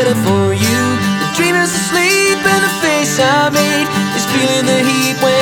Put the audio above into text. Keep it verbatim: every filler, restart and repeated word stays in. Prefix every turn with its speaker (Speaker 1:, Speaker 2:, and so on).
Speaker 1: feeling for you. The dream is asleep and the face I made is feeling the heat when